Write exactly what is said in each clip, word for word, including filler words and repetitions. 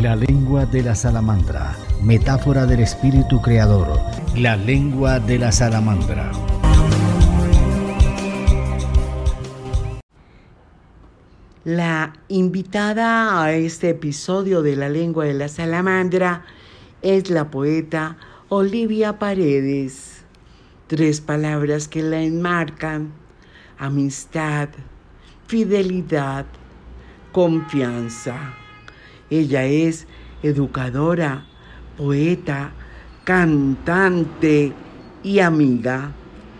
La lengua de la salamandra, metáfora del espíritu creador. La lengua de la salamandra. La invitada a este episodio de La lengua de la salamandra es la poeta Olivia Paredes. Tres palabras que la enmarcan: amistad, fidelidad, confianza. Ella es educadora, poeta, cantante y amiga.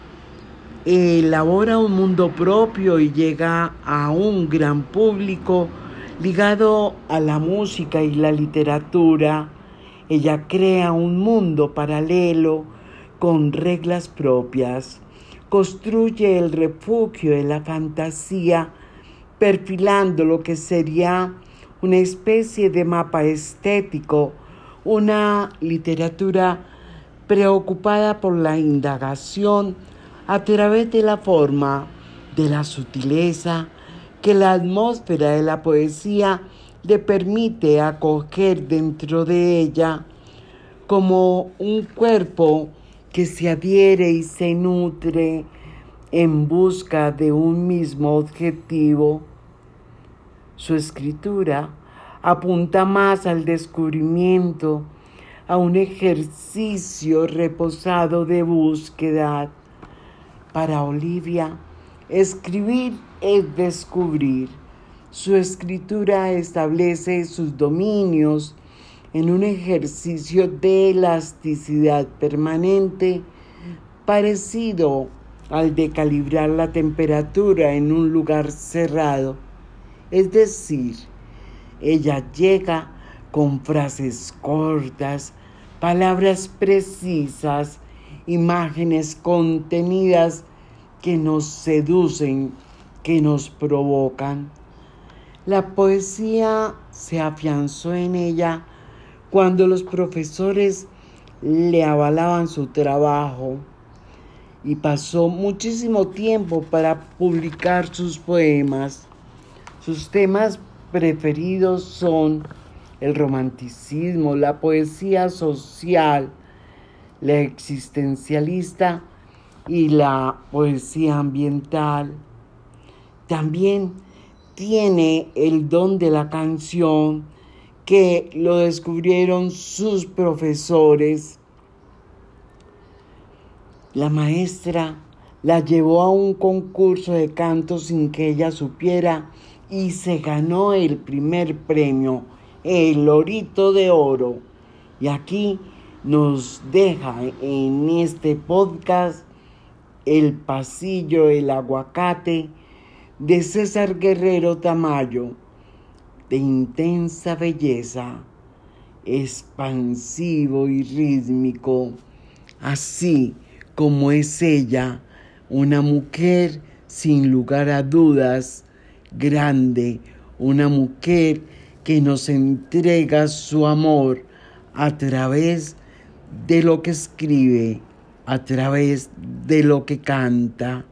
Elabora un mundo propio y llega a un gran público ligado a la música y la literatura. Ella crea un mundo paralelo con reglas propias. Construye el refugio de la fantasía, perfilando lo que sería una especie de mapa estético, una literatura preocupada por la indagación a través de la forma, de la sutileza que la atmósfera de la poesía le permite acoger dentro de ella, como un cuerpo que se adhiere y se nutre en busca de un mismo objetivo. Su escritura apunta más al descubrimiento, a un ejercicio reposado de búsqueda. Para Olivia, escribir es descubrir. Su escritura establece sus dominios en un ejercicio de elasticidad permanente, parecido al de calibrar la temperatura en un lugar cerrado. Es decir, ella llega con frases cortas, palabras precisas, imágenes contenidas que nos seducen, que nos provocan. La poesía se afianzó en ella cuando los profesores le avalaban su trabajo y pasó muchísimo tiempo para publicar sus poemas. Sus temas preferidos son el romanticismo, la poesía social, la existencialista y la poesía ambiental. También tiene el don de la canción, que lo descubrieron sus profesores. La maestra la llevó a un concurso de canto sin que ella supiera y se ganó el primer premio, el Lorito de Oro. Y aquí nos deja en este podcast El pasillo del aguacate de César Guerrero Tamayo, de intensa belleza, expansivo y rítmico, así como es ella, una mujer sin lugar a dudas grande, una mujer que nos entrega su amor a través de lo que escribe, a través de lo que canta.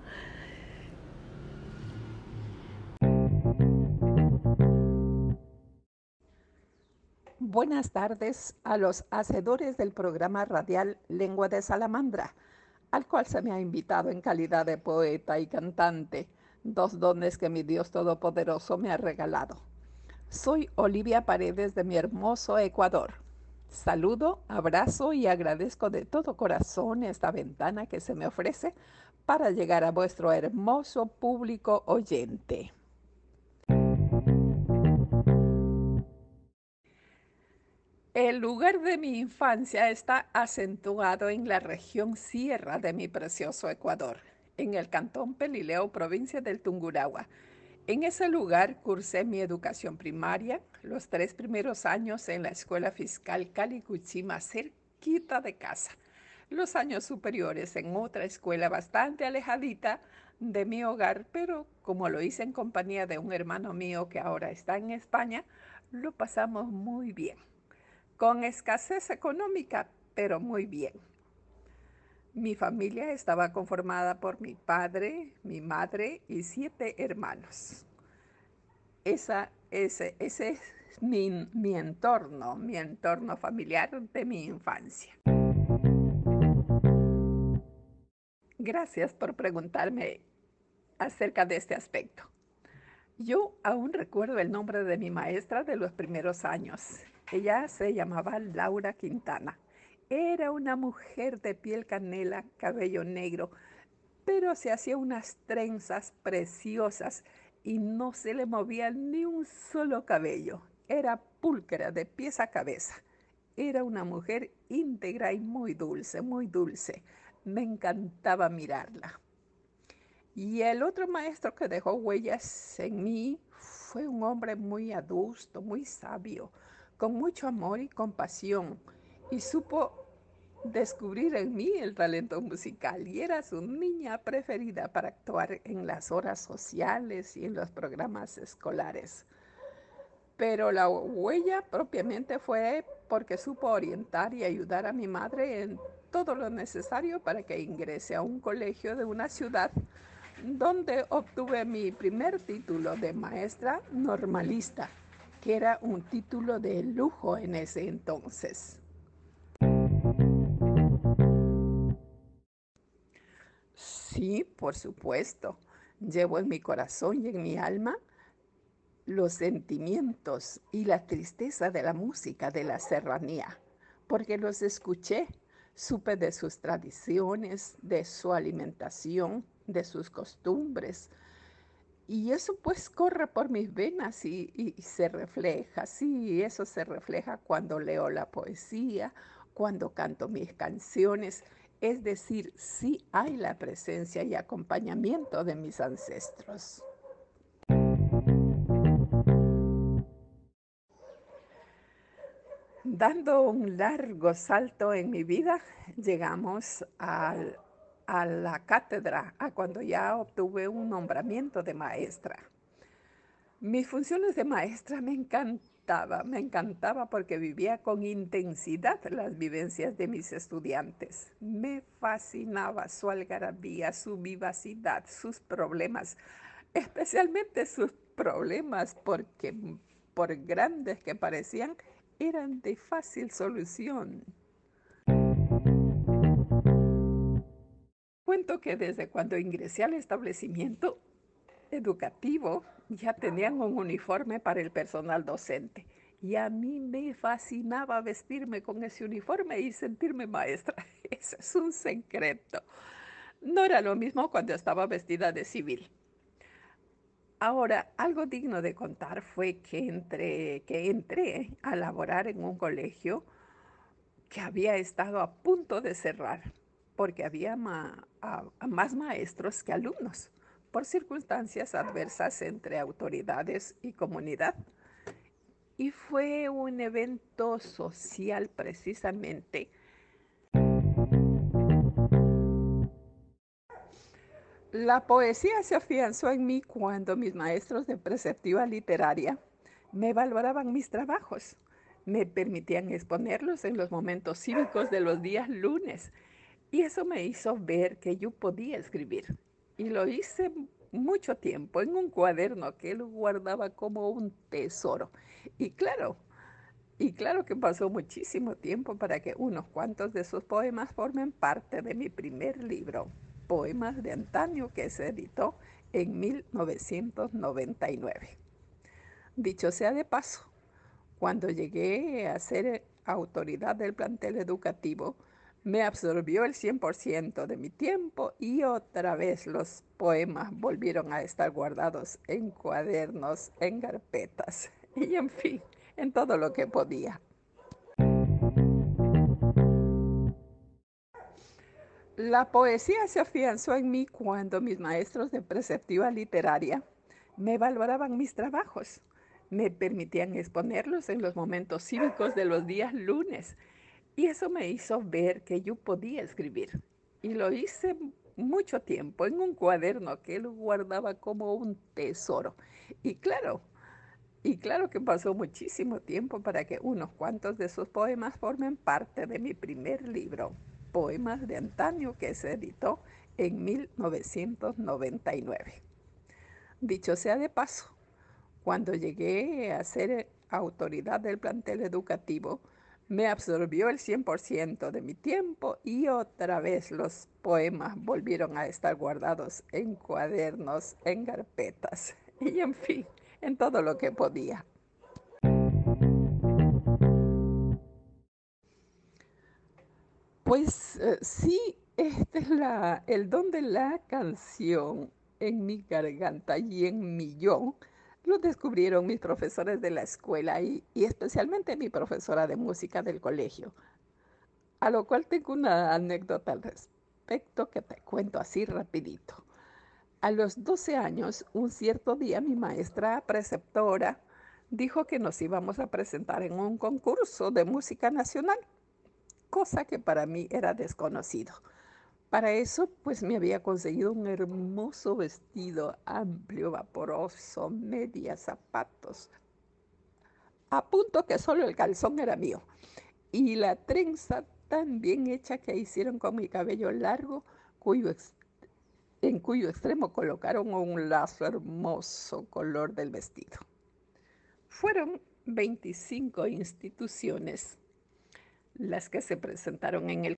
Buenas tardes a los hacedores del programa radial Lengua de Salamandra, al cual se me ha invitado en calidad de poeta y cantante, dos dones que mi Dios Todopoderoso me ha regalado. Soy Olivia Paredes de mi hermoso Ecuador. Saludo, abrazo y agradezco de todo corazón esta ventana que se me ofrece para llegar a vuestro hermoso público oyente. El lugar de mi infancia está acentuado en la región sierra de mi precioso Ecuador, en el cantón Pelileo, provincia del Tungurahua. En ese lugar cursé mi educación primaria, los tres primeros años en la Escuela Fiscal Calicuchima, cerquita de casa. Los años superiores en otra escuela bastante alejadita de mi hogar, pero como lo hice en compañía de un hermano mío que ahora está en España, lo pasamos muy bien. Con escasez económica, pero muy bien. Mi familia estaba conformada por mi padre, mi madre y siete hermanos. Esa, ese, ese mi, mi entorno, mi entorno familiar de mi infancia. Gracias por preguntarme acerca de este aspecto. Yo aún recuerdo el nombre de mi maestra de los primeros años. Ella se llamaba Laura Quintana. Era una mujer de piel canela, cabello negro, pero se hacía unas trenzas preciosas y no se le movía ni un solo cabello. Era pulcra de pies a cabeza. Era una mujer íntegra y muy dulce, muy dulce. Me encantaba mirarla. Y el otro maestro que dejó huellas en mí fue un hombre muy adusto, muy sabio, con mucho amor y compasión, y supo descubrir en mí el talento musical, y era su niña preferida para actuar en las horas sociales y en los programas escolares. Pero la huella propiamente fue porque supo orientar y ayudar a mi madre en todo lo necesario para que ingrese a un colegio de una ciudad donde obtuve mi primer título de maestra normalista, que era un título de lujo en ese entonces. Sí, por supuesto. Llevo en mi corazón y en mi alma los sentimientos y la tristeza de la música de la serranía, porque los escuché, supe de sus tradiciones, de su alimentación, de sus costumbres, y eso pues corre por mis venas y, y- y se refleja, sí, eso se refleja cuando leo la poesía, cuando canto mis canciones, es decir, sí hay la presencia y acompañamiento de mis ancestros. Dando un largo salto en mi vida, llegamos al- a la cátedra, a cuando ya obtuve un nombramiento de maestra. Mis funciones de maestra me encantaba, me encantaba porque vivía con intensidad las vivencias de mis estudiantes. Me fascinaba su algarabía, su vivacidad, sus problemas, especialmente sus problemas porque por grandes que parecían, eran de fácil solución. Cuento que desde cuando ingresé al establecimiento educativo ya tenían un uniforme para el personal docente. Y a mí me fascinaba vestirme con ese uniforme y sentirme maestra. Ese es un secreto. No era lo mismo cuando estaba vestida de civil. Ahora, algo digno de contar fue que, entre, que entré a laborar en un colegio que había estado a punto de cerrar porque había ma- a- a más maestros que alumnos por circunstancias adversas entre autoridades y comunidad. Y fue un evento social precisamente. La poesía se afianzó en mí cuando mis maestros de preceptiva literaria me valoraban mis trabajos, me permitían exponerlos en los momentos cívicos de los días lunes. Y eso me hizo ver que yo podía escribir. Y lo hice mucho tiempo en un cuaderno que él guardaba como un tesoro. Y claro, y claro que pasó muchísimo tiempo para que unos cuantos de sus poemas formen parte de mi primer libro, Poemas de Antaño, que se editó en mil novecientos noventa y nueve. Dicho sea de paso, cuando llegué a ser autoridad del plantel educativo, me absorbió el cien por ciento de mi tiempo y otra vez los poemas volvieron a estar guardados en cuadernos, en carpetas y en fin, en todo lo que podía. La poesía se afianzó en mí cuando mis maestros de preceptiva literaria me valoraban mis trabajos, me permitían exponerlos en los momentos cívicos de los días lunes. Y eso me hizo ver que yo podía escribir. Y lo hice mucho tiempo en un cuaderno que él guardaba como un tesoro. Y claro, y claro que pasó muchísimo tiempo para que unos cuantos de sus poemas formen parte de mi primer libro, Poemas de Antaño, que se editó en mil novecientos noventa y nueve. Dicho sea de paso, Cuando llegué a ser autoridad del plantel educativo, me absorbió el cien por ciento de mi tiempo y otra vez los poemas volvieron a estar guardados en cuadernos, en carpetas y en fin, en todo lo que podía. Pues eh, sí, este es la, el don de la canción en mi garganta y en mi yo. Lo descubrieron mis profesores de la escuela y, y especialmente mi profesora de música del colegio, a lo cual tengo una anécdota al respecto que te cuento así rapidito. A los doce años, un cierto día mi maestra preceptora dijo que nos íbamos a presentar en un concurso de música nacional, cosa que para mí era desconocido. Para eso, pues me había conseguido un hermoso vestido amplio, vaporoso, medias, zapatos, a punto que solo el calzón era mío. Y la trenza tan bien hecha que hicieron con mi cabello largo, cuyo ex- en cuyo extremo colocaron un lazo hermoso color del vestido. Fueron veinticinco instituciones las que se presentaron en el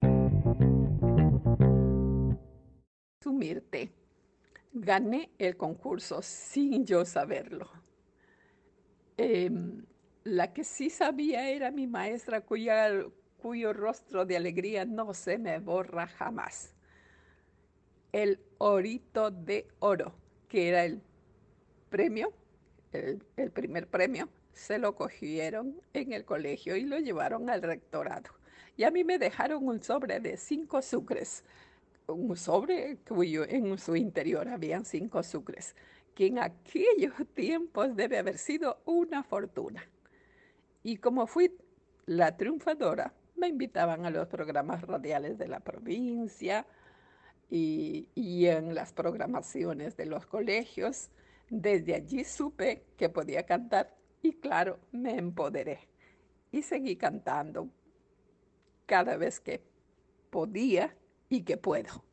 Sumirte. Gané el concurso sin yo saberlo. Eh, la que sí sabía era mi maestra cuya, cuyo rostro de alegría no se me borra jamás. El Orito de Oro, que era el premio, el, el primer premio, se lo cogieron en el colegio y lo llevaron al rectorado. Y a mí me dejaron un sobre de cinco sucres, un sobre cuyo en su interior habían cinco sucres, que en aquellos tiempos debe haber sido una fortuna. Y como fui la triunfadora, me invitaban a los programas radiales de la provincia y, y en las programaciones de los colegios. Desde allí supe que podía cantar y claro, me empoderé. Y seguí cantando cada vez que podía y que puedo.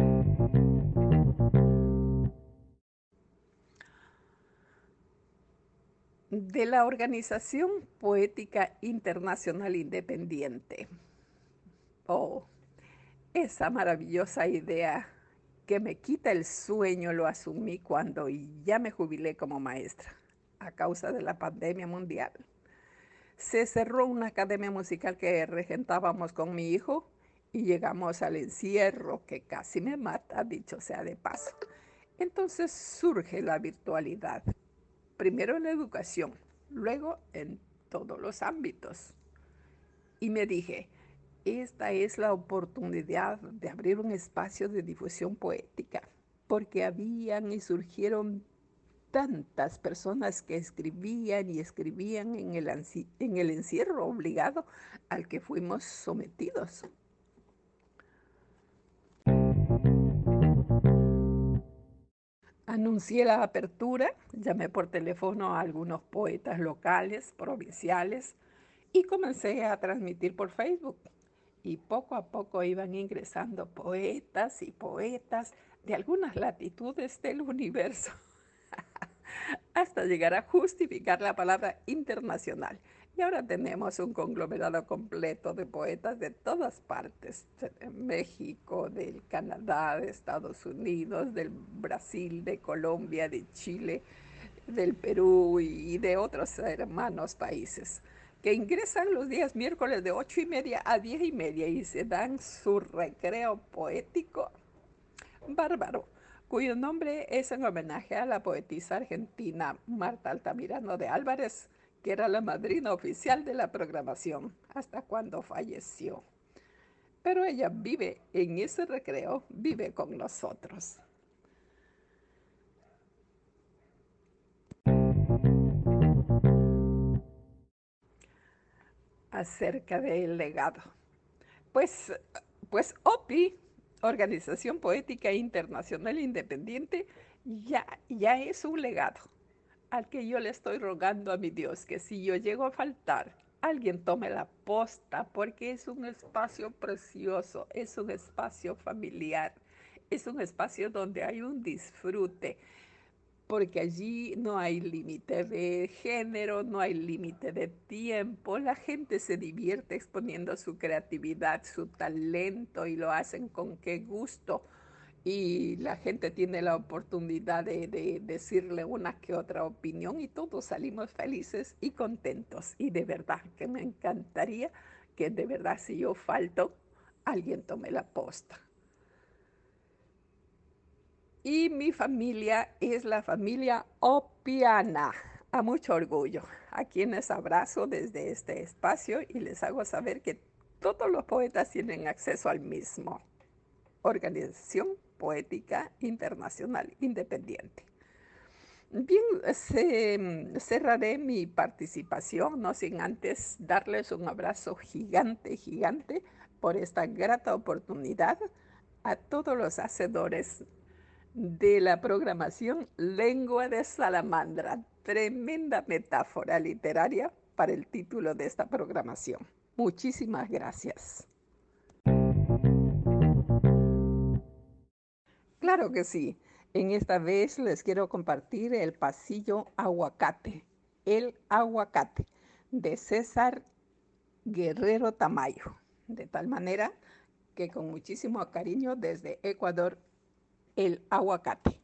De la Organización Poética Internacional Independiente. Oh, esa maravillosa idea que me quita el sueño lo asumí cuando ya me jubilé como maestra a causa de la pandemia mundial. Se cerró una academia musical que regentábamos con mi hijo y llegamos al encierro que casi me mata, dicho sea de paso. Entonces surge la virtualidad, primero en la educación, luego en todos los ámbitos. Y me dije, esta es la oportunidad de abrir un espacio de difusión poética, porque habían y surgieron tantas personas que escribían y escribían en el, en el encierro obligado al que fuimos sometidos. Anuncié la apertura, llamé por teléfono a algunos poetas locales, provinciales, y comencé a transmitir por Facebook. Y poco a poco iban ingresando poetas y poetas de algunas latitudes del universo, hasta llegar a justificar la palabra internacional. Y ahora tenemos un conglomerado completo de poetas de todas partes, de México, del Canadá, de Estados Unidos, del Brasil, de Colombia, de Chile, del Perú y de otros hermanos países, que ingresan los días miércoles de ocho y media a diez y media y se dan su recreo poético bárbaro, cuyo nombre es en homenaje a la poetisa argentina Marta Altamirano de Álvarez, que era la madrina oficial de la programación hasta cuando falleció. Pero ella vive en ese recreo, vive con nosotros. Acerca del legado. Pues, pues O P I, Organización Poética Internacional Independiente, ya, ya es un legado al que yo le estoy rogando a mi Dios que si yo llego a faltar, alguien tome la posta, porque es un espacio precioso, es un espacio familiar, es un espacio donde hay un disfrute, porque allí no hay límite de género, no hay límite de tiempo. La gente se divierte exponiendo su creatividad, su talento, y lo hacen con qué gusto. Y la gente tiene la oportunidad de, de decirle una que otra opinión, y todos salimos felices y contentos. Y de verdad que me encantaría que, de verdad, si yo falto, alguien tome la posta. Y mi familia es la familia Opiana, a mucho orgullo, a quienes abrazo desde este espacio y les hago saber que todos los poetas tienen acceso al mismo. Organización Poética Internacional Independiente. Bien, se, cerraré mi participación, no sin antes darles un abrazo gigante, gigante, por esta grata oportunidad a todos los hacedores de la programación Lengua de Salamandra. Tremenda metáfora literaria para el título de esta programación. Muchísimas gracias. Claro que sí. En esta vez les quiero compartir El pasillo aguacate, El aguacate, de César Guerrero Tamayo. De tal manera que con muchísimo cariño desde Ecuador, El aguacate.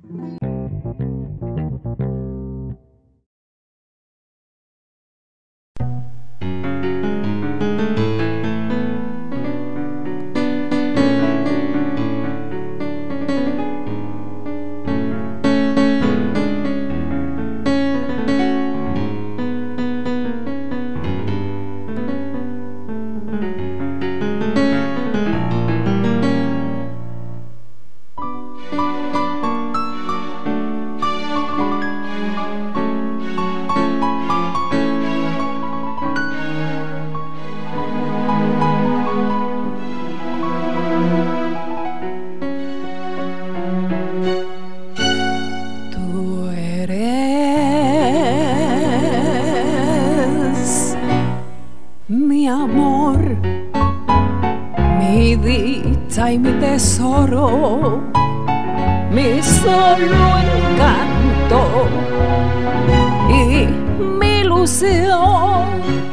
Y mi tesoro, mi solo encanto y mi ilusión.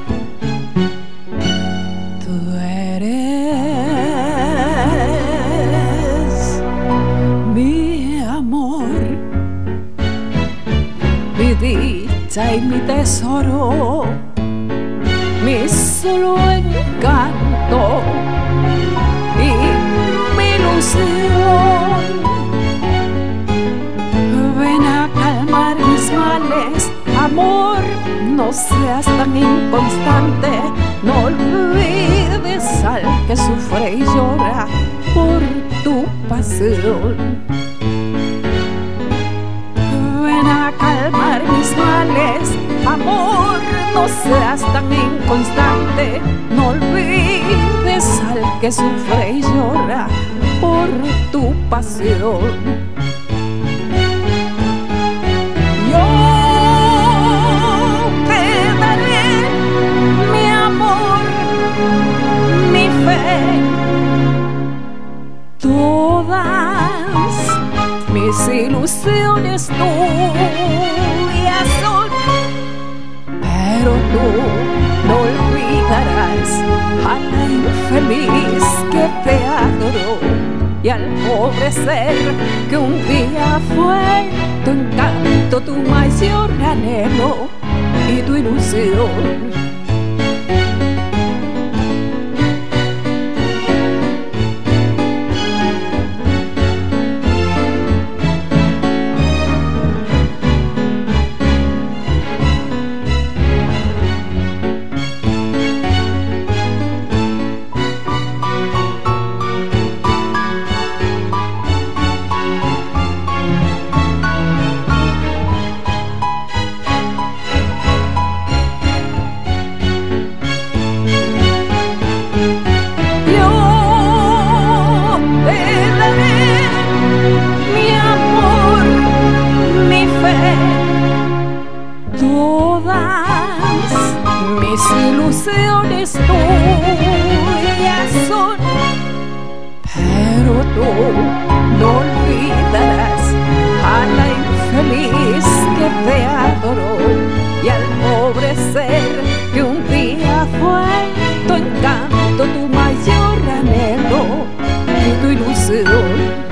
Tú eres mi amor, mi dicha y mi tesoro, mi solo encanto y mi ilusión. Ven a calmar mis males, amor, no seas tan inconstante. No olvides al que sufre y llora por tu pasión. Ven a calmar mis males, amor, no seas tan inconstante. No olvides al que sufre y llora por tu pasión. Yo te daré mi amor, mi fe, todas mis ilusiones tuyas son, pero tú no olvidarás a la infeliz que te adoró y al pobre ser que un día fue tu encanto, tu mayor anhelo y tu ilusión. Ilusiones tuyas son, pero tú no olvidarás a la infeliz infeliz que te adoró y al pobre ser que un día fue tu encanto, tu mayor anhelo y tu ilusión.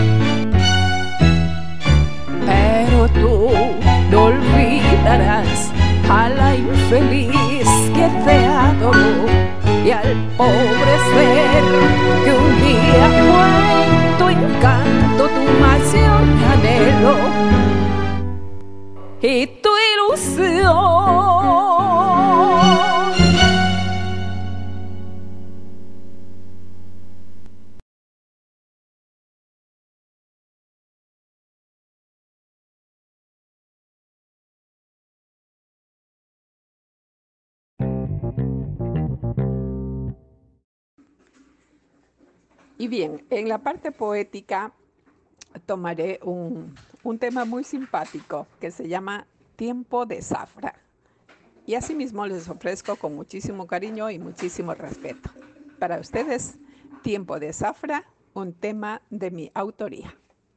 Pero tú no olvidarás a la infeliz que te adoró y al pobre ser que un día fue tu encanto, tu mayor anhelo y tu ilusión. Y bien, en la parte poética tomaré un, un tema muy simpático que se llama Tiempo de Zafra. Y asimismo les ofrezco con muchísimo cariño y muchísimo respeto. Para ustedes, Tiempo de Zafra, un tema de mi autoría.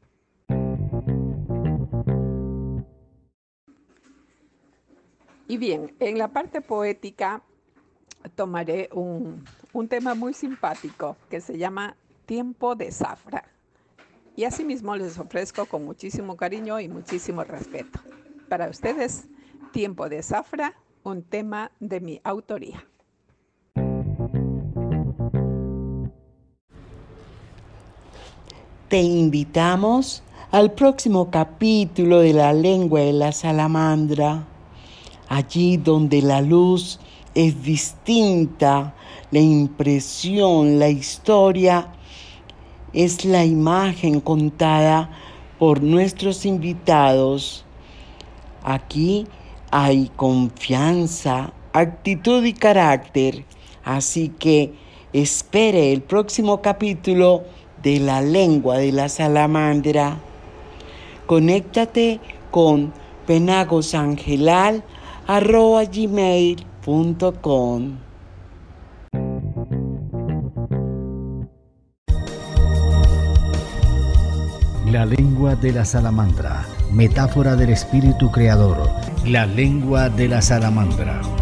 Y bien, en la parte poética tomaré un, un tema muy simpático que se llama Tiempo de Zafra. Y asimismo les ofrezco con muchísimo cariño y muchísimo respeto. Para ustedes, Tiempo de Zafra, un tema de mi autoría. Te invitamos al próximo capítulo de La Lengua de la Salamandra, allí donde la luz es distinta, la impresión, la historia es la imagen contada por nuestros invitados. Aquí hay confianza, actitud y carácter, así que espere el próximo capítulo de La Lengua de la Salamandra. Conéctate con penagosangelal arroba gmail punto com. La lengua de la salamandra, metáfora del espíritu creador. La lengua de la salamandra.